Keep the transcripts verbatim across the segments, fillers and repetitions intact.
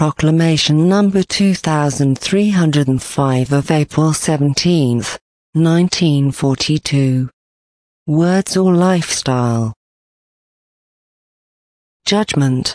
Proclamation number two thousand three hundred five of April seventeenth, nineteen forty-two. Words or lifestyle? Judgment.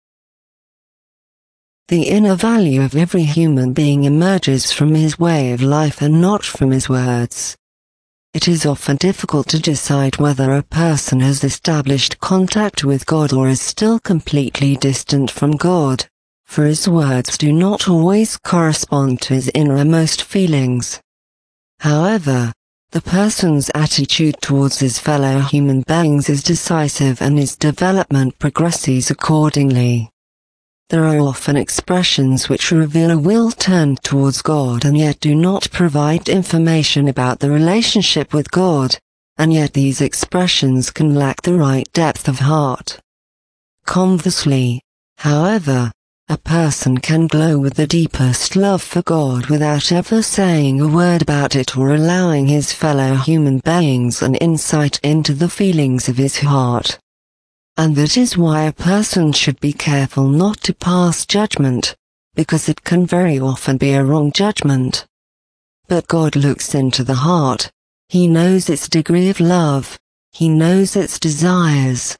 The inner value of every human being emerges from his way of life and not from his words. It is often difficult to decide whether a person has established contact with God or is still completely distant from God, for his words do not always correspond to his innermost feelings. However, the person's attitude towards his fellow human beings is decisive and his development progresses accordingly. There are often expressions which reveal a will turned towards God and yet do not provide information about the relationship with God, and yet these expressions can lack the right depth of heart. Conversely, however, a person can glow with the deepest love for God without ever saying a word about it or allowing his fellow human beings an insight into the feelings of his heart. And that is why a person should be careful not to pass judgment, because it can very often be a wrong judgment. But God looks into the heart. He knows its degree of love. He knows its desires.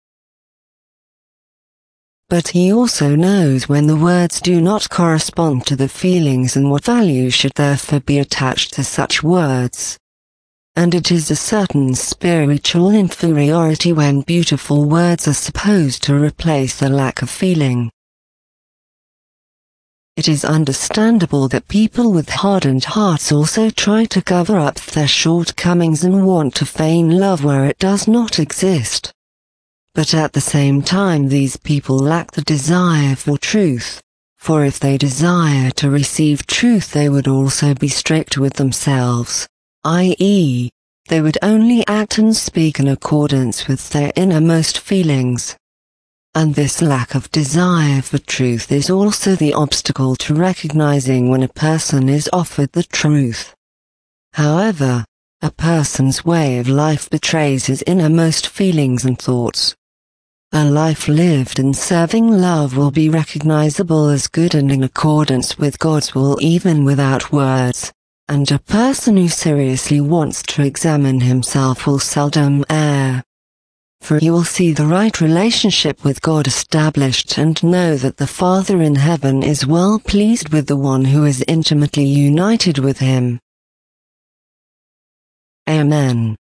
But he also knows when the words do not correspond to the feelings and what value should therefore be attached to such words. And it is a certain spiritual inferiority when beautiful words are supposed to replace the lack of feeling. It is understandable that people with hardened hearts also try to cover up their shortcomings and want to feign love where it does not exist. But at the same time these people lack the desire for truth, for if they desire to receive truth they would also be strict with themselves. that is, they would only act and speak in accordance with their innermost feelings. And this lack of desire for truth is also the obstacle to recognizing when a person is offered the truth. However, a person's way of life betrays his innermost feelings and thoughts. A life lived in serving love will be recognizable as good and in accordance with God's will even without words. And a person who seriously wants to examine himself will seldom err. For he will see the right relationship with God established and know that the Father in heaven is well pleased with the one who is intimately united with him. Amen.